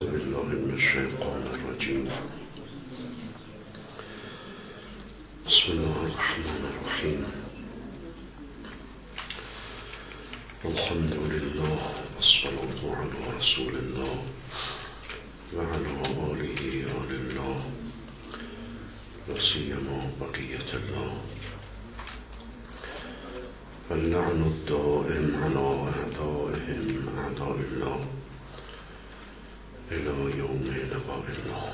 بالله من الشيطان الرجيم. بسم الله الرحمن الرحيم. الحمد لله والصلاة على رسول الله وعلى آله آل الله وسيما بقية الله، واللعن الدائم على أعدائهم أعداء الله إلى يوم لقاء الله.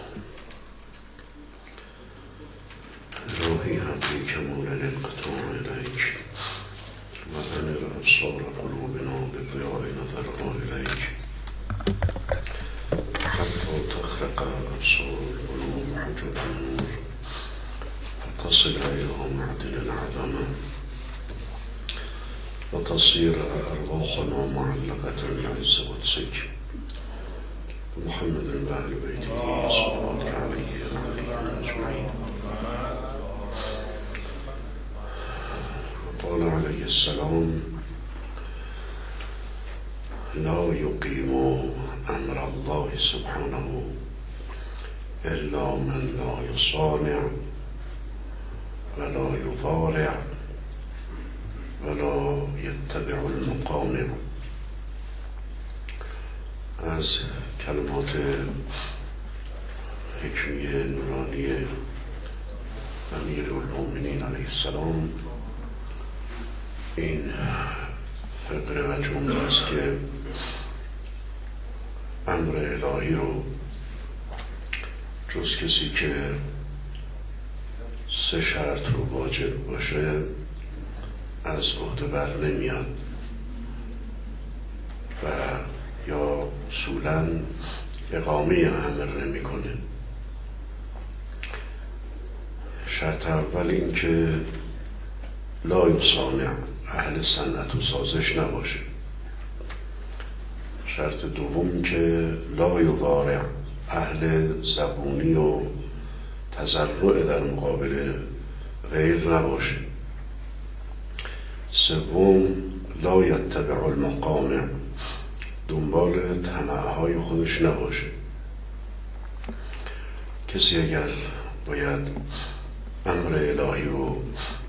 إلهي هب لي كمال الانقطاع إليك وأنر أبصار قلوبنا بضياء نظرها إليك حتى تخرق أبصار القلوب حجب النور فتصل إلى معدن العظمة وتصير أرواحنا معلقة بعز قدسك محمد وأهل بيته صلى الله عليه وعليهم أجمعين. وقال عليه السلام: لا يقيم أمر الله سبحانه إلا من لا يصانع ولا يضارع ولا يتبع المقامع. از کلمات حکمی نورانی امیرالمومنین علیه السلام این فقره و جمله است که امر الهی رو جز کسی که سه شرط رو واجب باشه از عهده بر نمیاد و یا اصولاً اقامه امر نمی کنه. شرط اول این که لا یصانع، اهل صنعت و سازش نباشه. شرط دوم این که لا یضارع، اهل زبونی و تضرع در مقابل غیر نباشه. سوم لا یتبع المقامع، دنبال طمع‌های خودش نباشه. کسی اگر باید امر الهی رو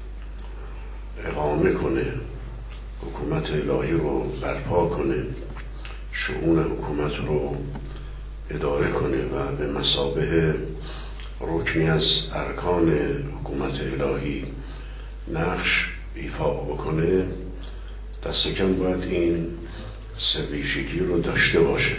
اقامه کنه، حکومت الهی رو برپا کنه، شؤون حکومت رو اداره کنه و به مثابه رکنی از ارکان حکومت الهی نقش ایفا بکنه، دست کم باید این سه ویژگی رو داشته باشه.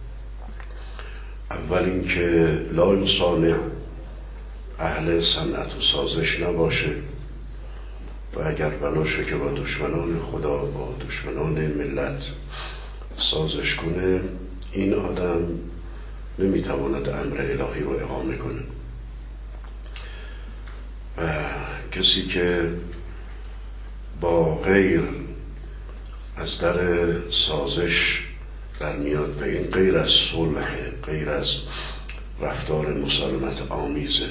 اول این که لا یصانع، اهل صنعت و سازش نباشه و اگر بناشه که با دشمنان خدا، با دشمنان ملت سازش کنه، این آدم نمیتواند امر الهی رو اقامه کنه. و کسی که با غیر از در سازش در میاد و این غیر از صلح، غیر از رفتار مسالمت آمیزه،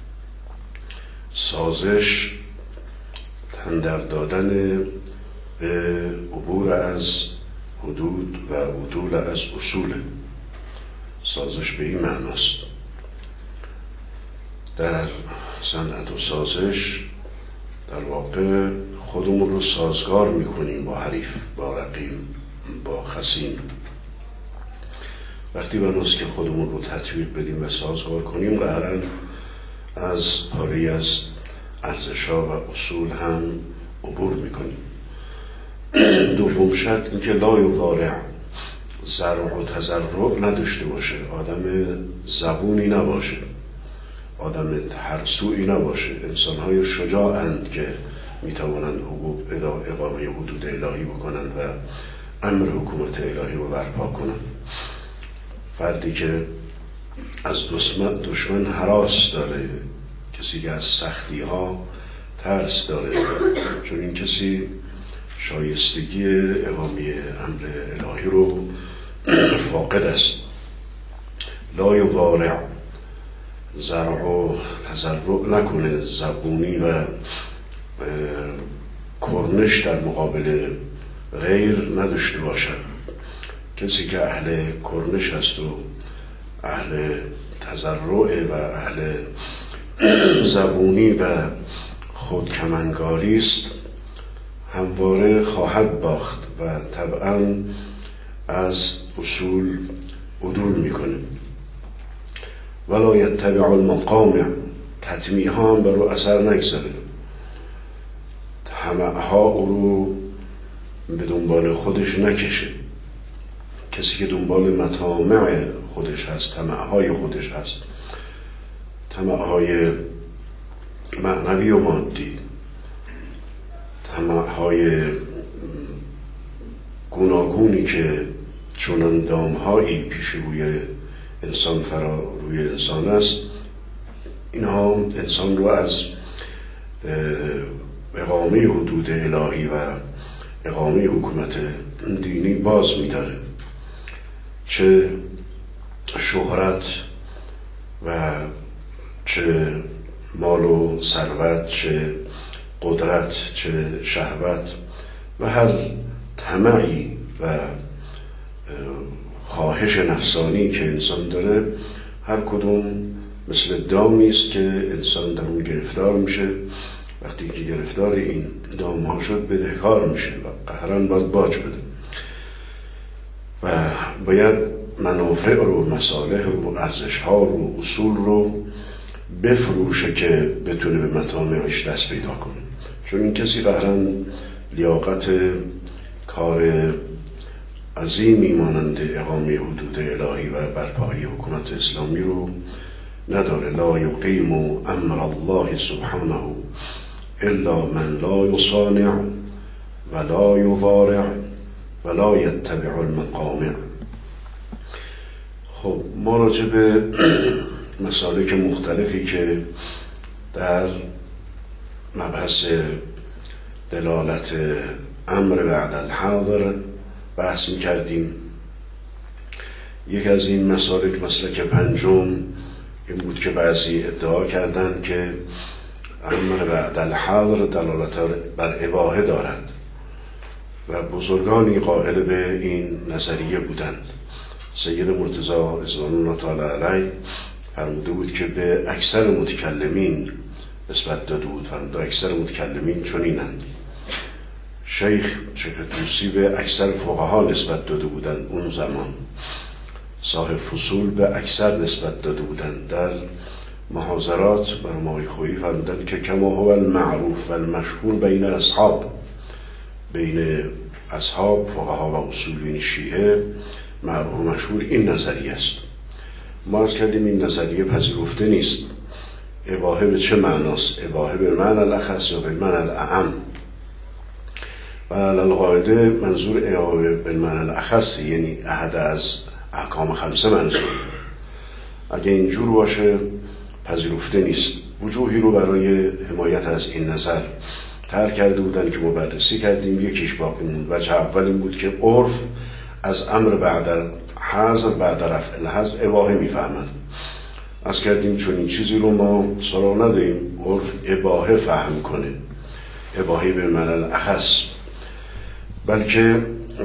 سازش تندر دادن به عبور از حدود و عدول از اصول. سازش به این معناست. در صنعت و سازش در واقع خودمون رو سازگار میکنیم با حریف، با رقیب، با خصیم. وقتی بناست که خودمون رو تطبیق بدیم و سازگار کنیم، قهرن از پاری از ارزش‌ها و اصول هم عبور میکنیم. دوم شرط این که لا یضارع، زرع و تضرع نداشته باشه، آدم زبونی نباشه، آدم ترسویی نباشه. انسان‌های شجاعند که میتوانند اقامه حدود الهی بکنند و امر حکومت الهی رو برپا کنند. فردی که از دشمن هراس داره، کسی که از سختی ها ترس داره، چون این کسی شایستگی اقامه امر الهی رو فاقد است. لا یضارع، زرع و تضرع نکنه، زبونی و کرنش در مقابل غیر نداشته باشد. کسی که اهل کرنش هست و اهل تضرع و اهل زبونی و خودکمنگاری است، همواره خواهد باخت و طبعا از اصول عدول میکنه. ولا یتبع المقامع، تطمیع ها هم بر او اثر نگذاره، طمع ها او رو به دنبال خودش نکشه. کسی که دنبال مطامع خودش هست، طمع های خودش هست، طمع های معنوی و مادی، طمع های گوناگونی که چونان دامهایی پیش روی انسان روی انسان است، اینها انسان رو از اقامه حدود الهی و اقامه حکومت دینی باز می‌داره. چه شهرت و چه مال و ثروت، چه قدرت، چه شهوت و هر طمعی و خواهش نفسانی که انسان داره، هر کدوم مثل دامی است که انسان در اون گرفتار میشه. وقتی که گرفتار این دام ها شد بدهکار میشه و قهرن باید باج بده و باید منافع رو، مصالح رو، ارزش ها رو، اصول رو بفروشه که بتونه به مطامعش دست پیدا کنه. چون این کسی قهرن لیاقت کار عظیمی مانند اقامه حدود الهی و برپایی حکومت اسلامی رو نداره. لا یقیم امر الله سبحانه الا من لا یصانع ولا یوارع ولا یتبع المقامع. خب ما راجع به مسالک مختلفی که در مبحث دلالت امر بعد الحاضر بحث می‌کردیم. یک از این مسالک، مسلک پنجم، این بود که بعضی ادعا کردند که امر بعد الحاضر دلالت بر اباحه دارد و بزرگانی قائل به این نظریه بودند. سید مرتضی رضوان الله تعالی علیه فرموده بود که به اکثر متکلمین نسبت داده بود، فرموده اکثر متکلمین چنینند. شیخ طوسی به اکثر فقها نسبت داده بودند اون زمان. صاحب فصول به اکثر نسبت داده بودند. در محاضرات برای خویی فرمودند که کما هو المعروف و المشهور بین اصحاب فقها و اصولین شیعه، معروف و مشهور این نظریه است. ما از کردیم این نظریه پذیرفته نیست. اباحه به چه معناست؟ اباحه به معنی الاخص یا به معنی الاعم؟ و القاعده منظور اباحه به معنی الاخص یعنی احد از احکام خمسه منظور. اگه اینجور باشه پذیرفته نیست. وجوهی رو برای حمایت از این نظر طرح کرده بودن که مبررسی کردیم. یکیش باقی موند. وجه اول این بود که عرف از امر بعد حذر بعد رفع الحظر اباحه میفهمد. از کردیم چون این چیزی رو ما سراغ نداریم عرف اباحه فهم کنه، اباحه به معنی الاخص، بلکه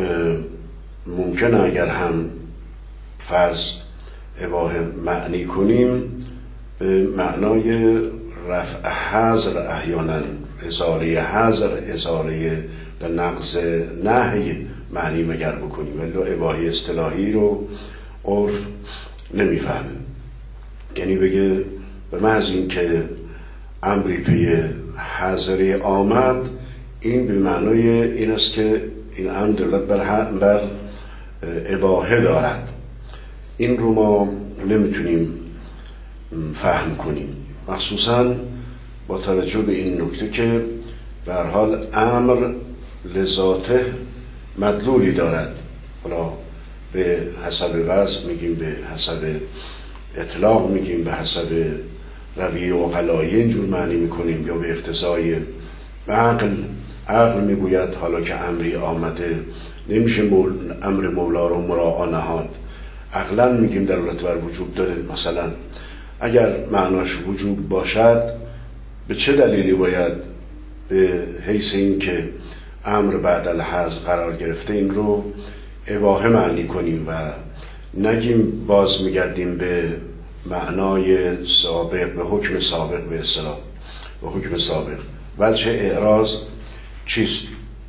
ممکنه اگر هم فرض اباحه معنی کنیم به معنای رفع حظر، احیانا ازاله حظر، ازاله به نقض نهی معنی مگر بکنیم، ولی اباحه اصطلاحی رو عرف نمیفهمه. یعنی بگه به محض این که امری پی حظری آمد، این به معنای این است که این امر دلالت بر اباحه دارد. این رو ما نمیتونیم فهم کنیم، مخصوصا با توجه به این نکته که به هر حال امر لذاته مدلولی دارد. حالا به حسب وضع میگیم، به حسب اطلاق میگیم، به حسب رویه عقلایی اینجور معنی میکنیم، یا به اقتضای عقل میگوید حالا که امری آمده نمیشه امر مولا رو مراعا نهاد. عقلا میگیم دلالت بر وجوب داره. مثلا اگر معناش وجوب باشد به چه دلیلی باید به حیث این که امر بعد الحظر قرار گرفته این رو اباحه معنی کنیم و نگیم باز میگردیم به معنای سابق، به حکم سابق، به اصطلاح به حکم سابق. وجه اعراض چیست؟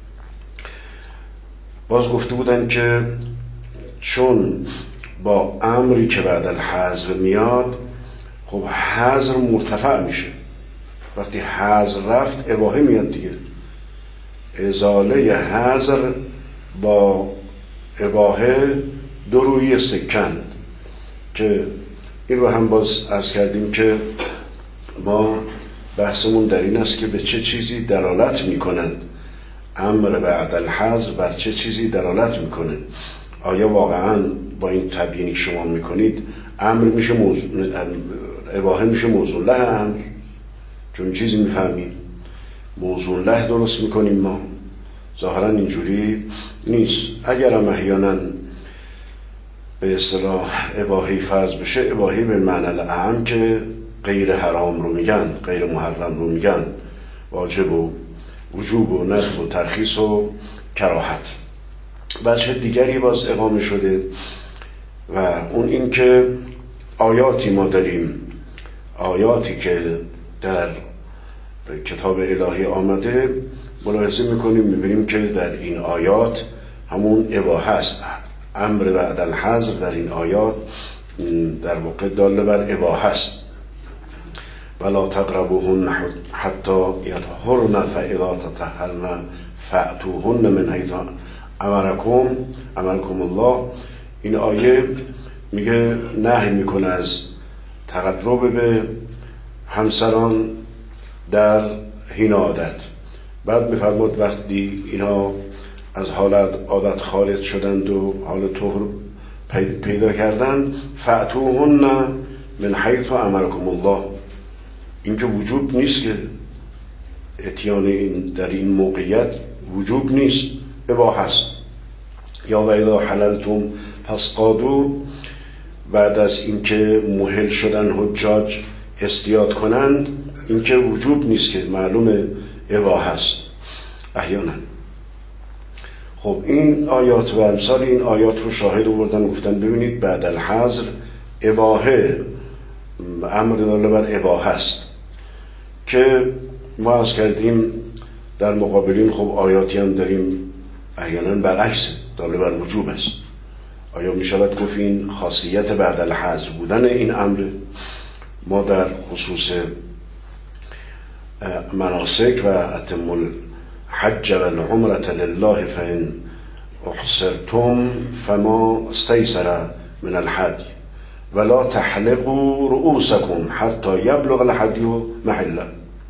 باز گفته بودن که چون با امری که بعد الحظر میاد، خب حظر مرتفع میشه. وقتی حظر رفت اباحه میاد دیگه. ازاله حظر با اباحه دو روی سکند، که این رو هم باز عرض کردیم که ما بحثمون در این است که به چه چیزی دلالت میکنند. امر بعد الحظر بر چه چیزی دلالت میکنه؟ آیا واقعا با این تبیینی که شما میکنید امر میشه اباحه میشه موضوع له امر؟ چون چیزی میفهمیم موضوع له درست میکنیم ما. ظاهرا اینجوری نیست. اگر هم احیانا به اصطلاح اباحه فرض بشه، اباحه به معنی الاعم که غیر حرام رو میگن، غیر محرم رو میگن، واجب و وجوب و ندب و ترخیص و کراهت. وجه دیگری باز اقامه شده و اون این که آیاتی ما داریم، آیاتی که در کتاب الهی آمده، ملاحظه میکنیم میبینیم که در این آیات همون اباحه است. امر بعد الحظر در این آیات در واقع داله بر اباحه است. ولا تقربوهن حتی یطهرن فاذا تطهرن فأتوهن من حیث امرکم الله. این آیه میگه نهی میکنه از تقرب به همسران در حین عادت. بعد میفرماد وقتی اینا از حالت عادت خارج شدند و حال طهر پیدا کردند، فأتوهن من حیث امرکم الله. این که وجوب نیست که اتیان در این موقعیت وجوب نیست، اباحه است. یا و اذا حللتم فاصطادوا، بعد از اینکه مهل شدن حجاج اصطیاد کنند، این که وجوب نیست که معلومه اباحه است احیانا. خب این آیات و امثال این آیات رو شاهد آوردن، گفتن ببینید بعد الحظر اباحه، امر داله بر اباحه است، که ما از کردیم در مقابلین خب آیاتی هم داریم احیانا برعکس داله بر وجوب است. آیا می شود گفت این خاصیت بعد الحظر بودن این امر؟ ما در خصوص مناسک و اتم الحج و العمرة لله فإن احصرتم فما استيسر من الحدي ولا تحلقوا رؤوسكم حتى يبلغ الحدي محله.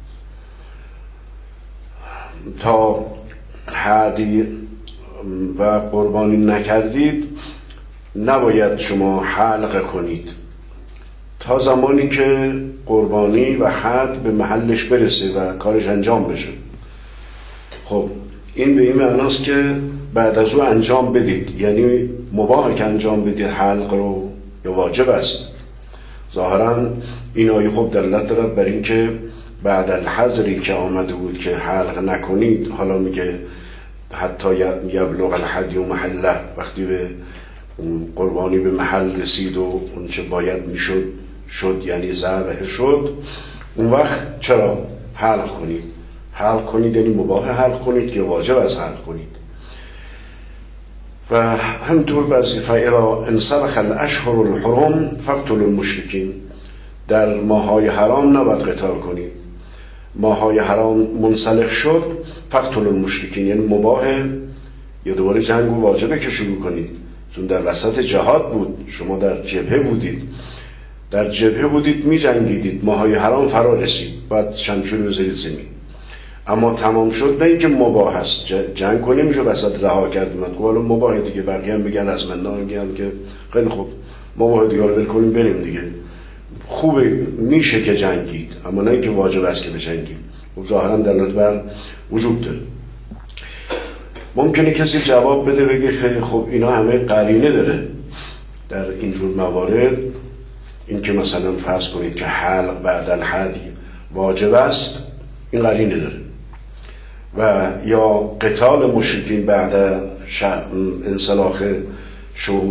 تا حدی و قربانی نکردید نباید شما حلق کنید تا زمانی که قربانی و حد به محلش برسه و کارش انجام بشه. خب این به این معناست که بعد از او انجام بدید، یعنی مباهه که انجام بدید حلق رو، یا واجب است. ظاهرا این آیه خب دلالت دارد بر این که بعد الحظری که آمده بود که حلق نکنید، حالا میگه حتی یبلغ الحدی محله، وقتی به قربانی به محل رسید و اون چه باید میشد شد، یعنی ذبح شد، اون وقت چرا حلق کنید؟ حلق کنید یعنی مباح حلق کنید که واجب از حلق کنید. و همطور بعضی فاذا انسلخ الاشهر الحرم فاقتلوا المشرکین، در ماهای حرام نباید قتال کنید. ماهای حرام منسلخ شد فاقتلوا المشرکین، یعنی مباح یا دوباره جنگ و واجبه که شروع کنید، چون در وسط جهاد بود، شما در جبهه بودید، در جبهه بودید می جنگیدید، ماهای حرام فرا رسید، بعد شمشیر بذارید زمین. اما تمام شد نه اینکه مباح است، جنگ کنیم میشه وسط رها کرد، من گفتم مباح دیگه، بقیه هم بگن از من میگن که خیلی خوب مباح دیگه رو ول کنیم بریم دیگه، خوبه میشه که جنگید، اما نه اینکه واجب است که بجنگیم. خب ظاهرا دلالت بر وجوب داره. ممکنه کسی جواب بده بگه خیلی خب اینا همه قرینه داره در اینجور موارد، این که مثلا فرض کنید که حلق بعد الحدی واجب است، این قرینه داره، و یا قتال مشرکین بعد انسلاخ شهور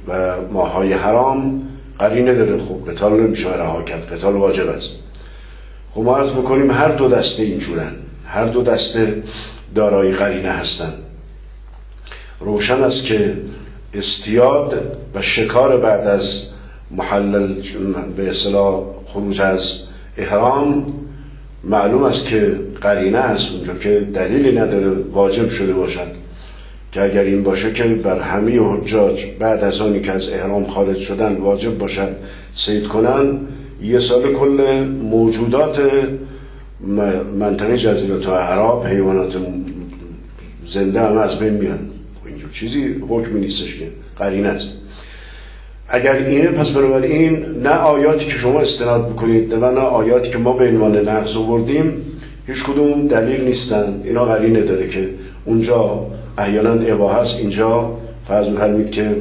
و ماهای حرام قرینه داره. خب قتال نمیشه رها کرد، قتال واجب است. خب ما عرض میکنیم هر دو دسته اینجورن، هر دو دسته دارای قرینه هستن. روشن است که اصطیاد و شکار بعد از محلل به اصطلاح خروج از احرام معلوم است که قرینه است اونجا که دلیلی نداره واجب شده باشد، که اگر این باشه که بر همه حجاج بعد از آنی که از احرام خارج شدن واجب باشد صید کنن، یه سال کل موجودات منطقه جزیره عرب حیوانات زنده هم از بین میرن. اینجور چیزی حکمی نیستش که قرینه است. اگر اینه پس بنابراین نه آیاتی که شما استناد بکنید و نه آیاتی که ما به عنوان نقض آوردیم هیچ کدوم دلیل نیستن. اینا قرینه داره که اونجا احیانا اباحه است، اینجا فرض بفرمایید که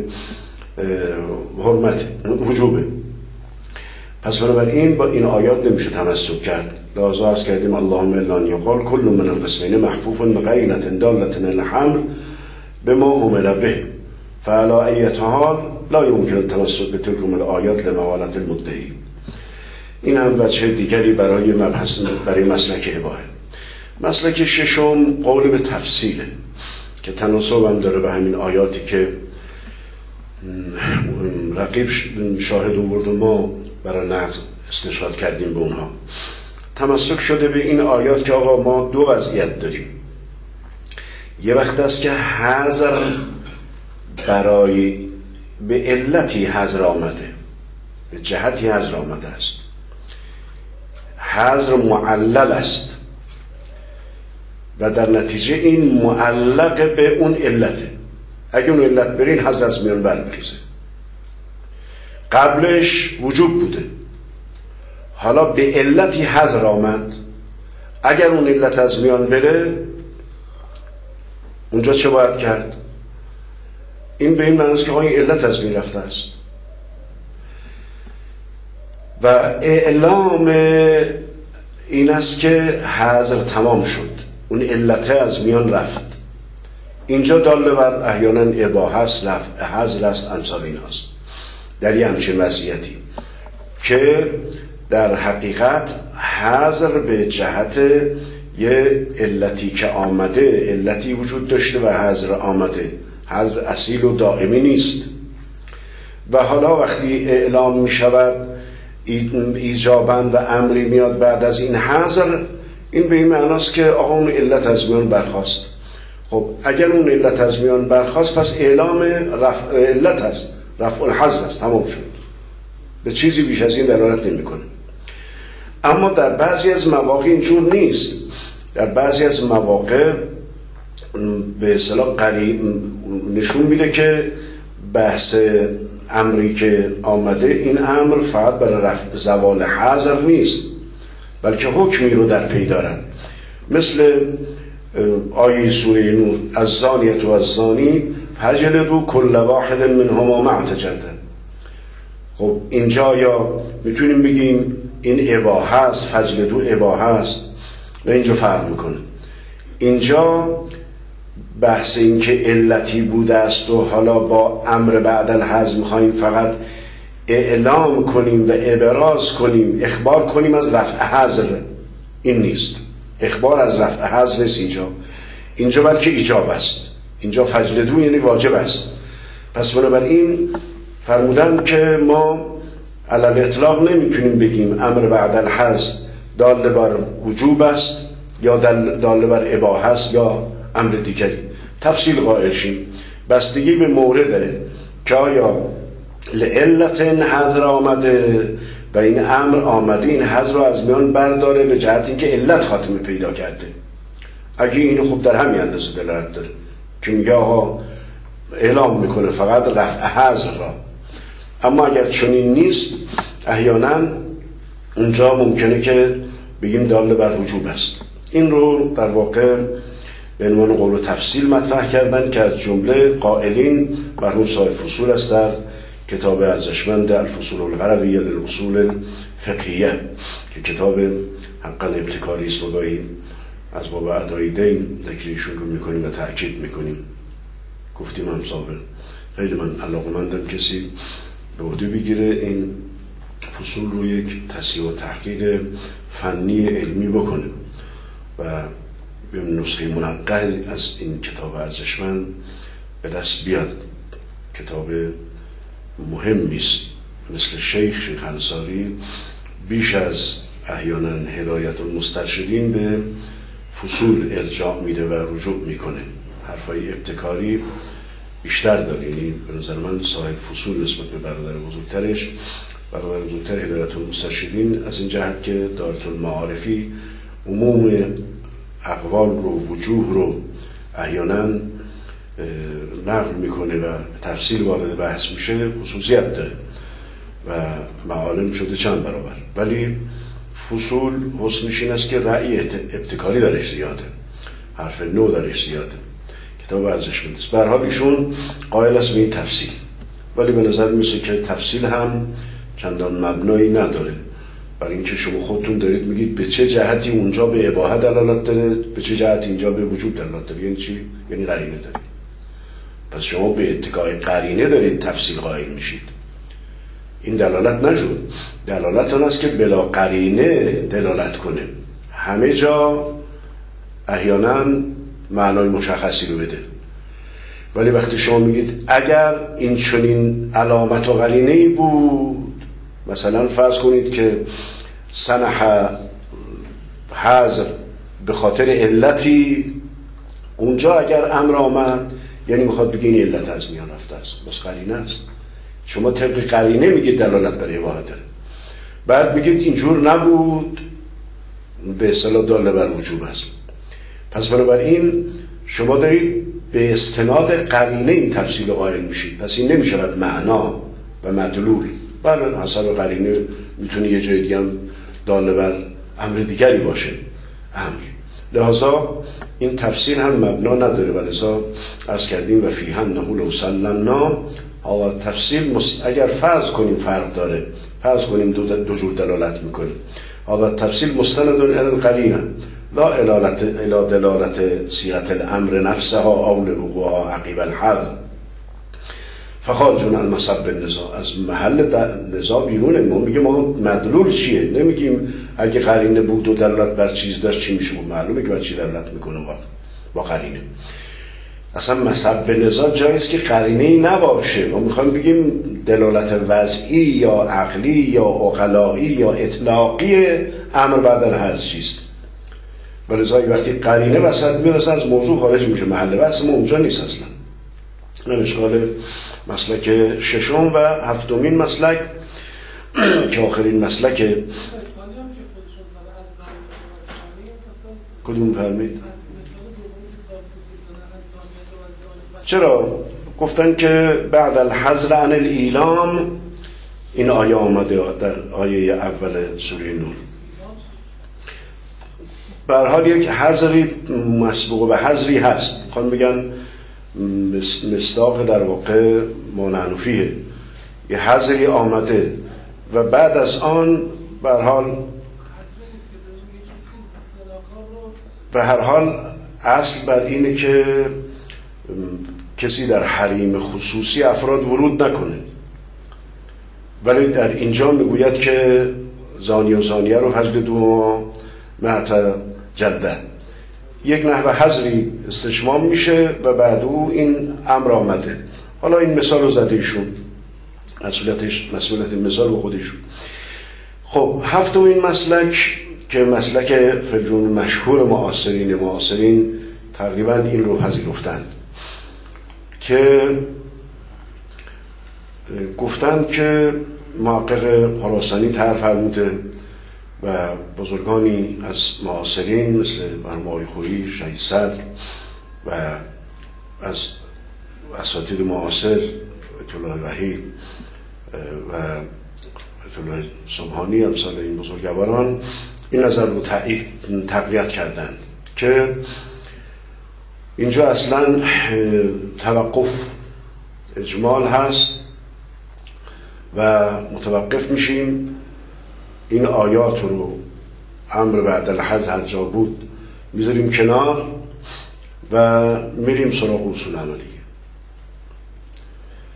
حرمت وجوبه. پس بنابراین با این آیات نمیشه تمسک کرد. لازم است کردیم اللهم الا ان یقال کل من القسمین محفوف بقرینه دالة علی الحمل بما حمل به فعلی ایة حال لا یمکن التمسک بتلک الآیات لمقالة المدعی. این هم وجه دیگری برای مبحث، برای مسلک اباحه. مسلک ششم قول به تفصیله که تناسب هم داره به همین آیاتی که رقیب شاهد آورد و ما برای نقض استشهاد کردیم به اونها. تمسک شده به این آیات که آقا ما دو وضعیت داریم. یه وقت است که حظر برای به علتی حظر آمده، به جهتی حظر آمده است، حظر معلل است و در نتیجه این معلق به اون علته. اگه اون علت برین حظر از میان برمیخیزه. قبلش وجوب بوده، حالا به علتی حظر آمد، اگر اون علت از میان بره اونجا چه باید کرد؟ این به این معنی است که این علت از بین رفته است و اعلام این است که حظر تمام شد، اون علت از میان رفت. اینجا داله بر احیانا اباحه است، رفع حظر است، امثال این هست در یه همچین وضعیتی که در حقیقت حظر به جهت یه علتی که آمده، علتی وجود داشته و حظر آمده، حظر اصیل و دائمی نیست. و حالا وقتی اعلام می شود ایجاباً و امری میاد بعد از این حظر، این به این معناست که آقا اون علت از میان برخاست. خب اگر اون علت از میان برخاست پس اعلام رفع علت است، رفع الحظر است، تمام شد، به چیزی بیش از این دلالت نمی‌کنه. اما در بعضی از مواقع اینجور نیست. در بعضی از مواقع به اصطلاح نشون میده که بحث امری که آمده، این امر فقط برای رفع زوال حظر نیست بلکه حکمی رو در پی دارد. مثل آیه سوره نور الزانیة والزانی فجلدوا کل واحد منهما ما اعتجلد. خب اینجا یا میتونیم بگیم این اباحه است، فجلدو اباحه است و اینجا فرق میکنه. اینجا بحث این که علتی بوده است و حالا با امر بعد الحظر میخواییم فقط اعلام کنیم و ابراز کنیم، اخبار کنیم از رفع حظر، این نیست. اخبار از رفع حظر نیست اینجا بلکه ایجاب است. اینجا فجلدو یعنی واجب است. پس بنابراین فرمودن که ما علل اطلاق نمیتونیم بگیم امر بعد الحظر داله بر وجوب است یا داله بر اباحه است یا امر دیگری. تفصیل قائل شیم، بستگی به مورده که آیا لعلت حظر آمده و این امر آمده این حظر رو از میان برداره به جهت اینکه علت خاتمه پیدا کرده. اگه اینو خوب در همین اندازه دلالت داره که میگه آقا اعلام میکنه فقط رفع حظر را. اما اگر چنین نیست احیانا اونجا ممکنه که بگیم داله بر وجوب است. این رو در واقع به عنوان قول و تفصیل مطرح کردن که از جمله قائلین مرحوم صاحب فصول است در کتاب ارزشمند الفصول الغربیه للاصول الفقهیه که کتاب حقا ابتکاری است و گاهی از باب ادای دین ذکرشون رو میکنیم و تأکید میکنیم. گفتیم هم سابق خیلی من علاقه‌مندم کسی به عهده بگیره این فصول رو یک تصحیح و تحقیق فنی علمی بکنه و به نسخه منقل از این کتاب ارزشمند به دست بیاد. کتاب مهمی است. مثل شیخ انصاری بیش از احیانا هدایت المسترشدین به فصول ارجاع میده و رجوع میکنه. حرفای ابتکاری بیشتر داره. یعنی به نظر من صاحب فصول نسبت به برادر بزرگترش، برادر بزرگتر هدایت المسترشدین از این جهت که دارت المعارفی عموم اقوال رو، وجوه رو احیانا نقل میکنه و تفصیل وارد بحث میشه، خصوصیت داره و معالم شده چند برابر. ولی فصول حسنش این است که رأی ابتکاری درش زیاده، حرف نو درش زیاده. کتاب ارزشمند است. به هر حال ایشون قائل است به این تفصیل، ولی به نظر میسه که تفصیل هم چندان مبنایی نداره، برای اینکه شما خودتون دارید میگید به چه جهتی اونجا به اباحه دلالت داره، به چه جهت اینجا به وجوب دلالت داره. یعنی چی؟ یعنی قرینه دارید. پس شما به اتکای قرینه دارید تفصیل قائل میشید. این دلالت نشد. دلالت آن است که بلا قرینه دلالت کنه. همه جا احیانا معنای مشخصی رو بده. ولی وقتی شما میگید اگر این چنین علامت و قرینه‌ای بود، مثلا فرض کنید که سنح حذر به خاطر علتی، اونجا اگر امر آمد یعنی میخواد بگه این علت از میان رفته است، بس قرینه است. شما طبق قرینه میگید دلالت برای اباحه داره، بعد میگید اینجور نبود، به اصطلاح داله بر وجوب است. پس بنابراین شما دارید به استناد قرینه این تفصیل قائل میشید. پس این نمیشود معنا و مدلول. بله حسب قرینه میتونه یه جای دیگه هم داله بر امر دیگری باشه امر. لذا این تفسیر هم مبنا نداره و لذا عرض کردیم و فیه انه لو سلمنا. حالا تفسیر اگر فرض کنیم فرق داره، فرض کنیم دو جور دلالت میکنه. حالا تفسیر مستند الی القرینه لا الی دلالت صیغه الامر نفسها او لوقوعها عقیب الحذر فخارجون المصب النزاع. از محل نزاع بیرونه. ما میگیم ما مدلول چیه، نمیگیم اگه قرینه بود و دلالت بر چیز داشت چی میشه. معلومه که بر چی دلالت میکنه با قرینه. اصلا مصب نزاع جاییست که قرینه‌ای نباشه. ما میخوایم بگیم دلالت وضعی یا عقلی یا عقلایی یا اطلاقی امر بعد الحذر چیست. ولذا وقتی قرینه وسط میاد از موضوع خارج میشه. محل بحث ما اونجا نیست اصلا. این اشکال مسلک ششم و هفتمین مسلک که آخرین مسلک. کدوم فرمید؟ چرا؟ گفتن که بعد الحذر عن الاعلام، این آیه آمده در آیه اول سوره نور. به هر حال یک حذری مسبوق به حذری هست. میخوان بگن مصداق در واقع مانعنوفیه. یه حذری آمده و بعد از آن به هر حال اصل بر اینه که کسی در حریم خصوصی افراد ورود نکنه. ولی در اینجا میگوید که زانی و زانیه رو حجر 2 مئة جلده. یک نحوه حذری استشمام میشه و بعد او این امر آمده. حالا این مثال رو زده ایشون، مسئولیت مثال به خودشون. خب هفتمین مسلک که مسلک فلجون مشهور معاصرین تقریبا این رو پذیرفتند که گفتند که محقق خراسانی طرح فرموده و بزرگانی از معاصرین مثل مرحوم آقای خویی، شهید صدر و از اساتید معاصر آیت وحید و آیت سبحانی امثال این بزرگواران این نظر رو تقویت کردند که اینجا اصلا توقف اجمال هست و متوقف میشیم. این آیات رو امر بعد الحذر هر جا بود میذاریم کنار و میریم سراغ اصول عملیه.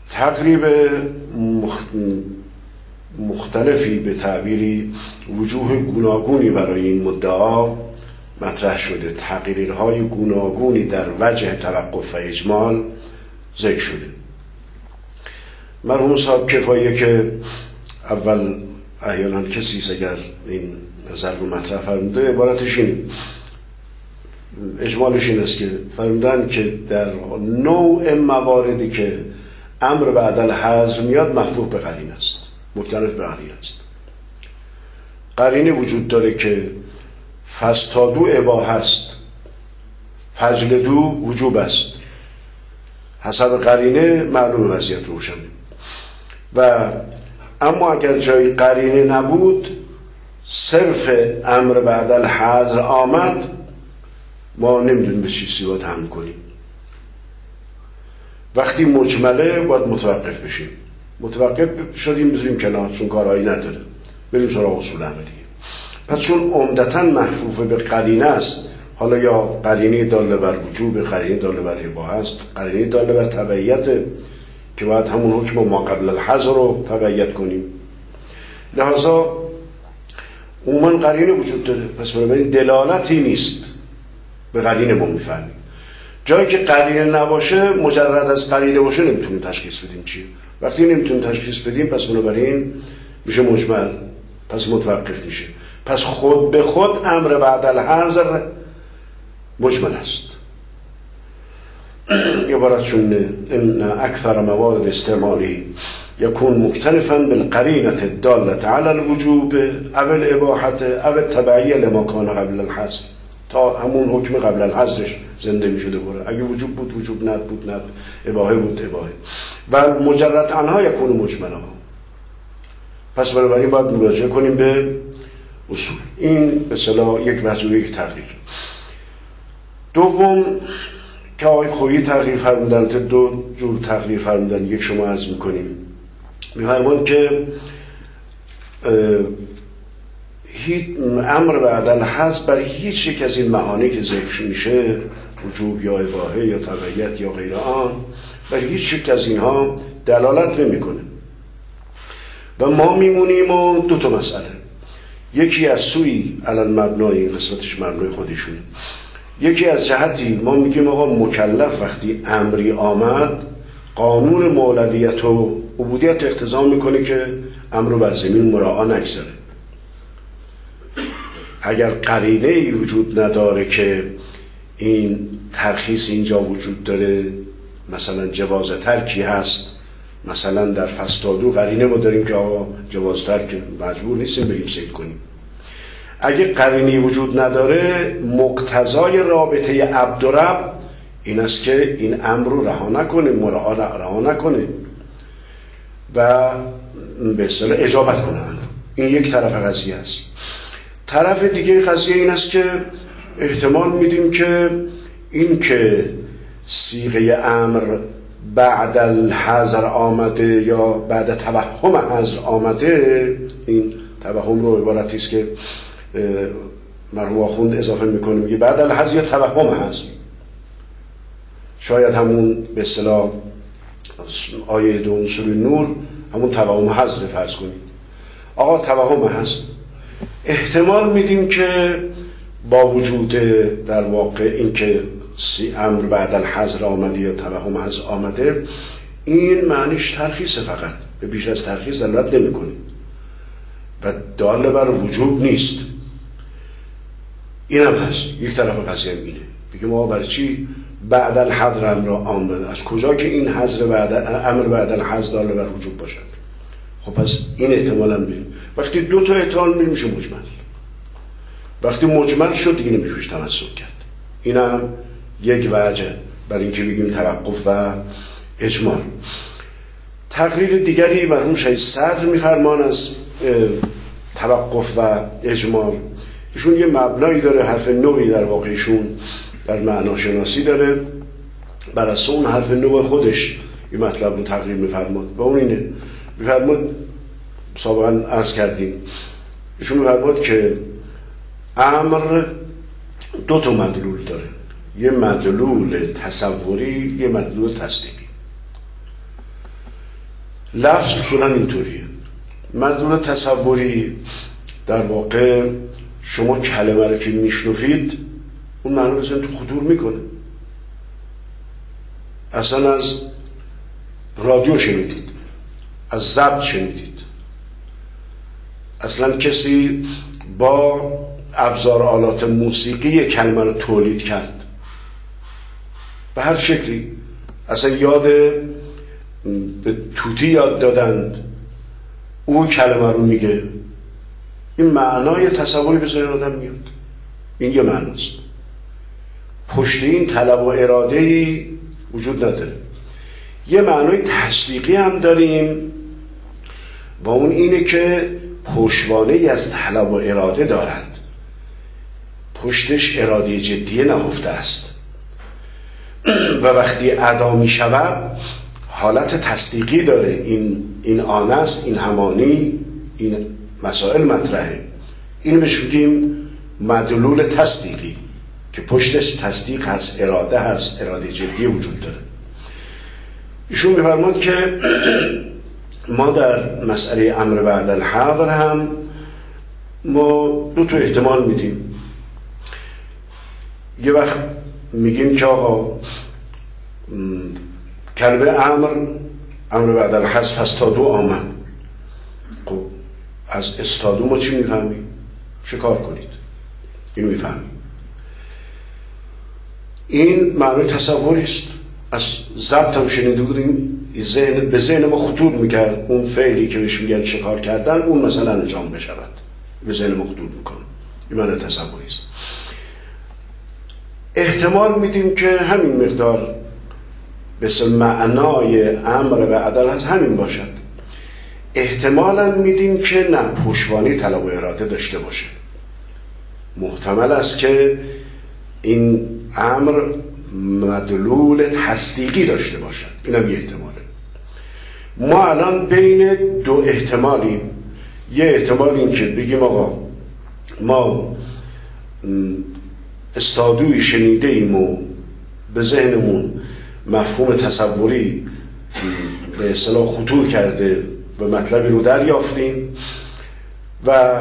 تقریب مختلفی به تعبیری وجوه گوناگونی برای این مدعا مطرح شده، تقریرهای گوناگونی در وجه توقف و اجمال ذکر شده. مرحوم صاحب کفایه که اول احیانا کسی اگر این نظر رو مطرح فرموده، عبارتش اینه، اجمالش این است که فرمودن که در نوع مواردی که امر بعد الحظر میاد محفوظ به قرینه است، مکتنف به قرینه است. قرینه وجود داره که فاستادو اباحه است، فجلدو وجوب است. حسب قرینه معلوم وضعیت روشنه. و اما اگر جای قرینه نبود، صرف امر بعد الحظر آمد، ما نمیدونیم به چی سیوات هم کنیم. وقتی مجمله باید متوقف بشیم. متوقف شدیم بذاریم کنار، چون کارهایی نداره، بریم سراغ اصول عملیه. پس چون عمدتاً محفوظ به قرینه است، حالا یا قرینه داله بر وجوب، قرینه داله بر اباحه است، قرینه داله بر تبعیت که باید همون حکم ما قبل الحظر رو تبعیت کنیم، لحاظا عموما قرینه وجود داره. پس بنابراین دلالتی نیست به قرینه ما میفهمیم. جایی که قرینه نباشه، مجرد از قرینه باشه، نمیتونیم تشخیص بدیم چیه. وقتی نمیتونیم تشخیص بدیم، پس بنابراین میشه مجمل، پس متوقف میشه. پس خود به خود امر بعد الحظر مجمل است. عبارت چون ان اکثر موارد استعمالی یکون مکتنفا بالقرینه الداله علی الوجوب او الاباحه او التبعیه لما کان قبل الحظر، تا همون حکم قبل الحظرش زنده میشده بره. اگه وجوب بود وجوب، ند بود ند، اباحه بود اباحه. و مجرد عنها یکون مجمل ها. پس بنابراین باید مراجعه کنیم به اصول. این به اصطلاح یک محضور، یک تقریر. دوم که آقای خویی تقریر فرمودن، دو جور تقریر فرمودن، یک شما عرض میکنیم. میفرمان که امر بعد الحظر برای هیچ یک از این معانی که ذکر میشه، وجوب یا اباحه یا تبعیت یا غیر آن، برای هیچ یک از اینها دلالت نمیکنه. و ما میمونیم و دو تا مسئله، یکی از سوی علل مبنای، این قسمتش مبنای خودشونه، یکی از جهتی ما میگیم آقا مکلف وقتی امری آمد، قانون مولویت و عبودیت اقتضا میکنه که امر بر زمین مراعا نگذره. اگر قرینه ای وجود نداره که این ترخیص اینجا وجود داره، مثلا جواز ترکی هست، مثلا در فستادو قرینه ما داریم که آقا جواز ترک، مجبور نیستیم بریم صید کنیم. اگه قرینی وجود نداره، مقتضای رابطه عبد و رب این است که این امر رو رها نکنه، مراعا رها نکنه و به اصطلاح اجابت کنه امر. این یک طرف قضیه است. طرف دیگه قضیه این است که احتمال میدیم که این که صیغه امر بعد الحظر آمده یا بعد توهم حظر آمده، این توهم رو عبارتی است که مرحوم آخوند اضافه میکنه، میگه بعد الحظر یا توهم حظر. شاید همون به اصطلاح آیه 2 سوره نور همون توهم حظر فرض کنید. آقا توهم حظر احتمال میدیم که با وجود در واقع این که امر بعد الحظر آمده یا توهم حظر آمده، این معنیش ترخیصه، فقط به بیش از ترخیص دلالت نمیکنه و داله بر وجوب نیست. اینم هست. یک طرف قضیه اینه، بگیم ما برای چی بعد الحظر امر آمده، از کجا که این حظر امر بعد الحظر داله بر وجوب باشد. خب پس این احتمال هم بریم. وقتی دو تا احتمال میریم میشه مجمل. وقتی مجمل شد دیگه نمیشه تمسک کرد. اینم یک وجه برای اینکه بگیم توقف و اجمال. تقریر دیگری مرحوم شهید صدر میفرمان از توقف و اجمال. ایشون یه مبنایی داره، حرف نوعی در واقعشون در معناشناسی داره، بر اساس اون حرف نوع خودش این مطلب رو تقریر میفرماد و اون اینه. میفرماد سابقا عرض کردیم، ایشون میفرماد که امر دو تا مدلول داره، یه مدلول تصوری، یه مدلول تصدیقی. لفظ اصولا اینطوریه. مدلول تصوری در واقع شما کلمه رو که میشنوید اون معنی رو تو خطور میکنه. اصلا از رادیو شنیدید، از ضبط شنیدید، اصلا کسی با ابزار آلات موسیقی کلمه رو تولید کرد به هر شکلی. اصلا یاد به توتی یاد دادند، او کلمه رو میگه، این معنای تصوری به ذهن آدم میاد. این یه معناست. پشت این طلب و اراده‌ای وجود نداره. یه معنای تصدیقی هم داریم و اون اینه که پشتوانه‌ای از طلب و اراده دارد، پشتش اراده جدی نهفته است و وقتی ادا می شود حالت تصدیقی داره. این آن است، این همانی، این مسائل مطرحه. این بهش میگیم مدلول تصدیقی که پشتش تصدیق هست، اراده هست، اراده جدی وجود داره. ایشون می‌فرماد که ما در مسئله امر بعد الحاضر هم ما دو تا احتمال میدیم. یه وقت میگیم که آقا کلمه امر بعد الحذف استادو آمد. خب از استادو ما چی میفهمیم؟ شکار کنید. این میفهمیم. این معنی تصوری است. از ضبط هم شنیده بودیم، به ذهن ما خطور میکرد اون فعلی که بهش میگن شکار کردن، اون مثلا انجام بشود، به ذهن ما خطور میکنه. این معنی تصوری است. احتمال میدیم که همین مقدار به معنای امر و عدل هست، همین باشد. احتمالا میدیم که نه، پشتوانه طلب و اراده داشته باشه. محتمل است که این امر مدلول تصدیقی داشته باشد. اینم یه احتماله. ما الان بین دو احتمالیم. یه احتمال این که بگیم آقا ما استادوی شنیده ایم و به ذهنمون مفهوم تصوری به اصطلاح خطور کرده و مطلبی رو دریافتیم و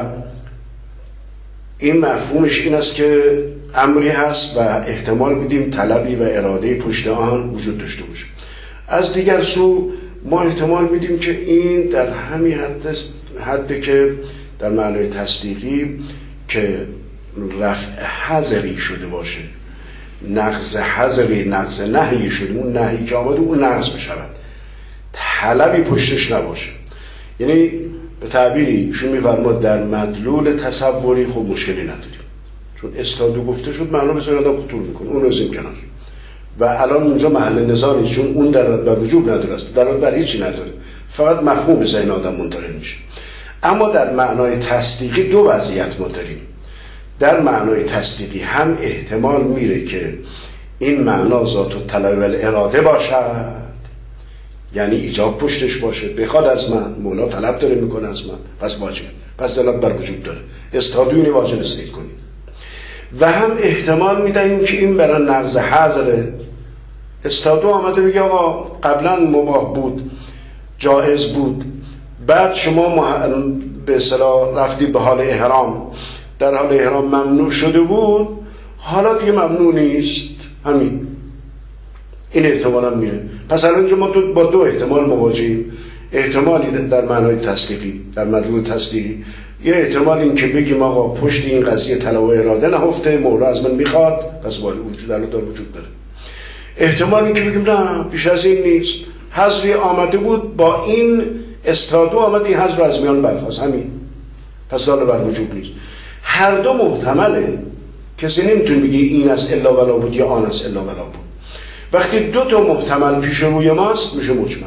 این مفهومش این است که امری هست و احتمال میدیم طلبی و اراده پشت آن وجود داشته باشه. از دیگر سو ما احتمال میدیم که این در همین حد که در معنای تصدیقی که رفع حذری شده باشه، نقض حذری، نقض نهی شده، اون نهی که آمده اون نقض بشود، طلبی پشتش نباشه. یعنی به تعبیری شون میفرماد در مدلول تصوری خب مشکلی نداریم، چون استادو گفته شد معنا به آدم خطور میکنه، اون روزیم کنار و الان اونجا محل نزاع نیست، چون اون در وجوب نداره است، در بر هیچی نداره، فقط مفهوم ذهن آدم منتقل میشه. اما در معنای تصدیقی دو وضعیت ما داریم. در معنای تصدیقی هم احتمال میره که این معنا ذات الطلب و الاراده باشد، یعنی ایجاب پشتش باشه، بخواد از من، مولا طلب داره میکنه از من، پس واجب، پس دلالت بر وجود داره، استادوی واجب استید کنید. و هم احتمال میدهیم که این برای نقض حذره. استادو آمده میگه آقا قبلا مباح بود، جایز بود، بعد شما به اصطلاح رفتی به حال احرام، در حال احرام ممنوع شده بود، حالا دیگه ممنوع نیست. همین این احتمال هم میره. پس الان ما با دو احتمال مواجهیم. احتمالی در معنای تصدیقی، در مدلول تصدیقی، یه احتمال این که بگیم آقا پشت این قضیه طلب و اراده نهفته، مولا از من میخواد، پس وجود داره وجود داره. احتمال این که بگیم نه بیش از این نیست، حذری آمده بود، با این استادو آمد این حذر از میان برخاست، همین، پس داره بر وجود نیست. هر دو محتمله، کسی نمیتونه بگه این است الا ولا بود یا آن است الا ولا بود. وقتی دو تا محتمل پیش روی ماست میشه مجمل،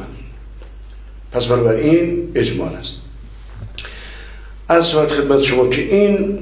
پس بنابراین اجمال است. از صورت خدمت شما که این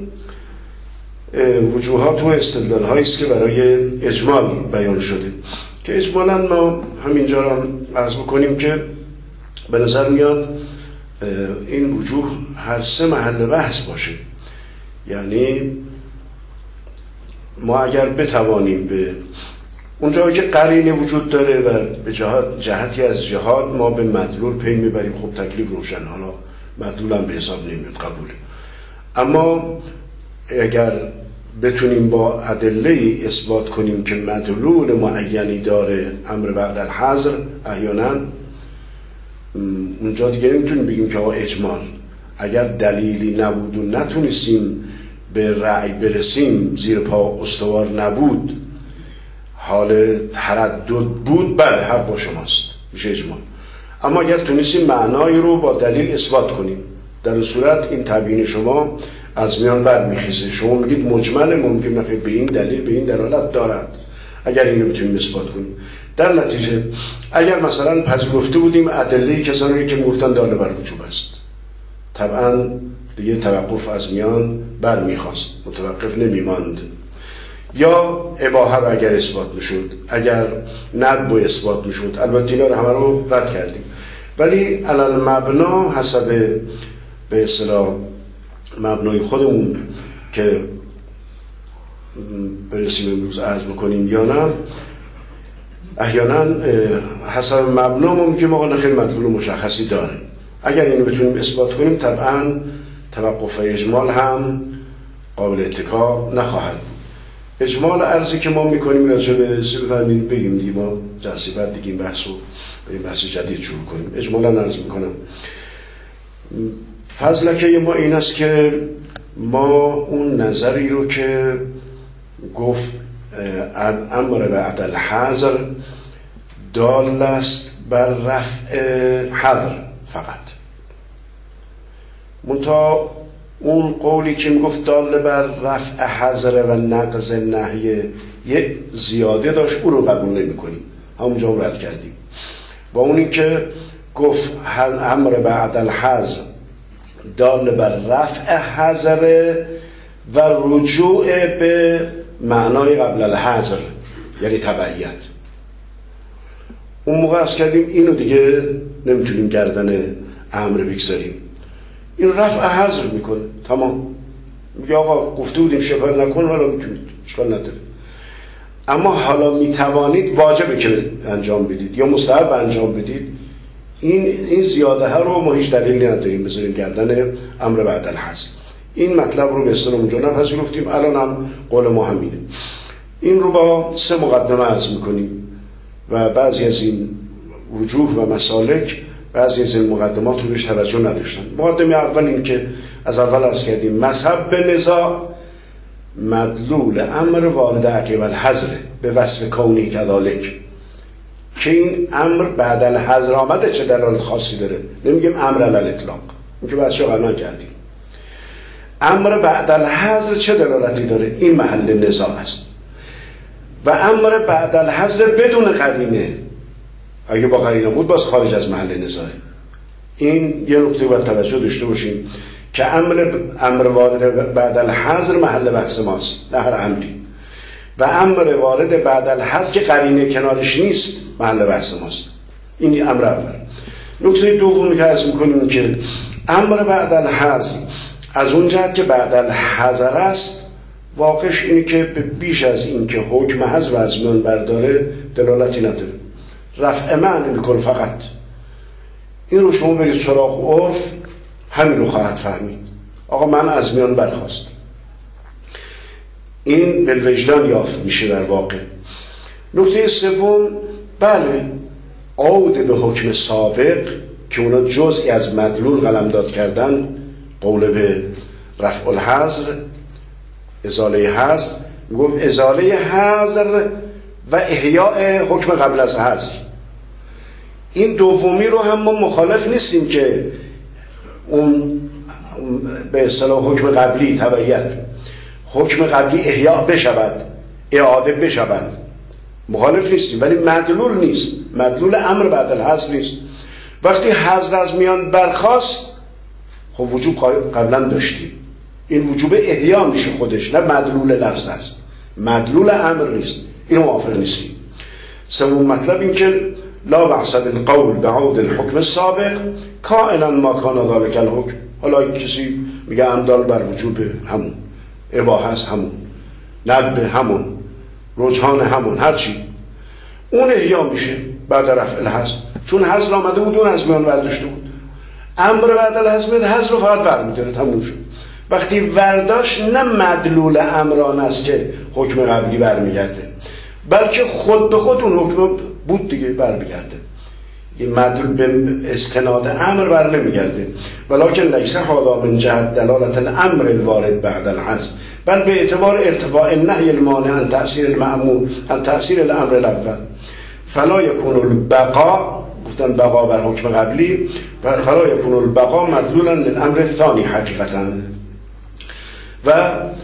وجوهات و استدلال هایی است که برای اجمال بیان شده، که اجمالا ما همینجا را عرض بکنیم که به نظر میاد این وجوه هر سه محل بحث باشه. یعنی ما اگر بتوانیم به اونجایی که قرینه وجود داره و به جهتی از جهات ما به مدلول پی میبریم، خب تکلیف روشن، حالا مدلول هم به حساب نمیاد، قبوله. اما اگر بتونیم با ادله اثبات کنیم که مدلول معینی داره امر بعد الحظر، احیانا اونجا دیگه نمیتونیم بگیم که آقا اجمال. اگر دلیلی نبود و نتونستیم به رأی برسیم، زیر پا استوار نبود، حال تردد بود، بله حق با شماست، میشه اجمال. اما اگر تونستیم معنای رو با دلیل اثبات کنیم، در این صورت این تبیین شما از میان برمیخیزه. شما میگید مجمل ممکنه که به این دلیل به این دلالت دارد، اگر اینو بتونیم اثبات کنیم. در نتیجه اگر مثلا پذیرفته بودیم ادله کسانی که میگفتن داله بر وجوب است، طبعا دیگه توقف از میان برمیخواست، متوقف نمیماند. یا اباحه رو اگر اثبات میشد، اگر ندب اثبات میشد، البته اینا رو همه رو رد کردیم، ولی علل مبنا حسب به اصطلاح مبنای خودمون که برسیم امروز عرض بکنیم یا نه، احیانا حسب مبنا ممکن مقاله خیلی مدلول مشخصی داره. اگر اینو بتونیم اثبات کنیم، طبعا توقف اجمال هم قابل اتکا نخواهد بود. اجمال عرضی که ما میکنیم راجع به بفرمایید بگیم دیگه، ما جلسه بعد دیگه این بحثو بریم بحث جدید شروع کنیم. اجمالا عرض میکنم فضلکه ما این است که ما اون نظری رو که گفت امر بعد الحظر دال است بر رفع حظر فقط، منتها اون قولی که میگفت دال بر رفع حظر و نقض نهی یه زیاده داشت، او رو قبول نمی کنیم، همونجا هم رد کردیم. با اونی که گفت امر بعد الحظر دال بر رفع حظر و رجوع به معنای قبل الحظر، یعنی تبعیت، اون موقع از کردیم اینو دیگه نمیتونیم گردن امر بگذاریم، این رفع حظر میکنه، تمام. میگه آقا گفته بودیم شکار نکن، حالا میتونید، اشکال نداره. اما حالا میتوانید، واجبه که انجام بدید یا مستحب انجام بدید، این زیاده ها رو ما هیچ دلیلی نداریم بذاریم گردن امر بعد الحظر. این مطلب رو به اصطلاح اونجا نپذیرفتیم، الان هم قول ما همینه. این رو با 3 مقدمه عرض میکنیم و بعضی از این وجوه و مسالک، بعضی از این مقدمات رو بهش توجه نداشتن. مقدمه اول این که از اول عرض کردیم مذهب به نزاع مدلول امر وارد عقب الحظر به وصف کونی کذالک، که این امر بعد الحظر آمده چه دلالت خاصی داره، نمیگیم امر علی الاطلاق، این که بحثش قبلا کردیم. امر بعد الحظر چه دلالتی داره، این محل نزاع است. و امر بعد الحظر بدون قرینه، اگه با قرینه بود باز خارج از محل نزاعه. این یه نکته باید توجه داشته باشیم که امر وارد بعد الحظر محل بحث ماست، نه هر امری، و امر وارد بعد الحظر که قرینه کنارش نیست محل بحث ماست. این امر اول. نکته دومی که عرض می‌کنیم که امر بعد الحظر از اون جهت که بعد الحظر است، واقعش اینه که به بیش از این که حکم حذف از میان برداره دلالتی نداره، رفع معنی میکنه فقط. این رو شما برید سراغ عرف، همین رو خواهد فهمید. آقا من از میان برخواست، این بالوجدان یافت میشه در واقع. نکته سوم، بله عود به حکم سابق که اونا جزئی از مدلول قلمداد کردن، قول به رفع الحظر، ازاله حظر، گفت ازاله حظر و احیاء حکم قبل از حظر. این دومی رو هم ما مخالف نیستیم که اون به اصطلاح حکم قبلی تبعیت، حکم قبلی احیاء بشود، اعاده بشود، مخالف نیستیم، ولی مدلول نیست، مدلول امر بعد الحظر نیست. وقتی حظر از میان برخاست، خب وجوب قبلا داشتیم، این وجوب احیا میشه خودش، نه مدلول لفظ است، مدلول امر نیست. اینو موافق نیستیم. سوم مطلب این که لا بأس بالقول بعود الحکم السابق کائنا ما کان ذلک الحکم. حالا کسی میگه امدال بر وجوب همون، اباحه همون، ندب همون، رجحان همون، هرچی، اون احیا میشه بعد رفع الحظر، چون حظر آمده بود اون از میان برداشته بود. امر بعد الحظر میاد، حظر رو فقط ور میداره، تموم شد. وقتی ورداشت نه مدلول امران است که حکم قبلی برمیگرده، بلکه خود به خود اون حکم بود دیگه برمیگرده، این مدلول به استناد امر بر نمیگرده. ولکن لیس هذا من جهت دلالت الامر الوارد بعد الحظر، بل به اعتبار ارتفاع النهی المانع عن تأثیر المأمور عن تأثیر الامر الاول، فلا یکون البقاء، گفتن بقا بر حکم قبلی، فلا یکون البقاء مدلولا للامر الثانی حقیقتا. و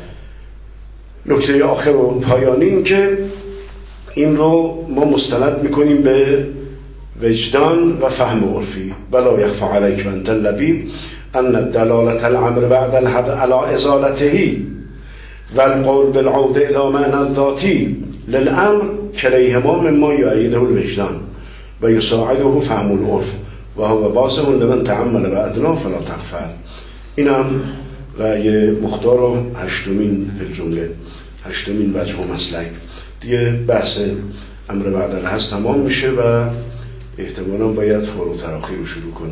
نکته آخر و پایانی این که این رو ما مستند میکنیم به وجدان و فهم عرفی. ولا یخفى علیک و انت اللبیب ان دلالت الامر بعد الحظر على ازالته و القول بالعود الى معنى الذاتی للامر کلیهما مما یؤیده الوجدان و یساعده فهم العرف و هو واضح لمن تعمل بعدنا فلا تغفل. اینم رأی مختار و هشتمین به جمله، هشتمین وجه و مسلک. دیگه بحث امر بعد الحظر تمام میشه و احتمالا باید فارغ تراخی رو شروع کنیم.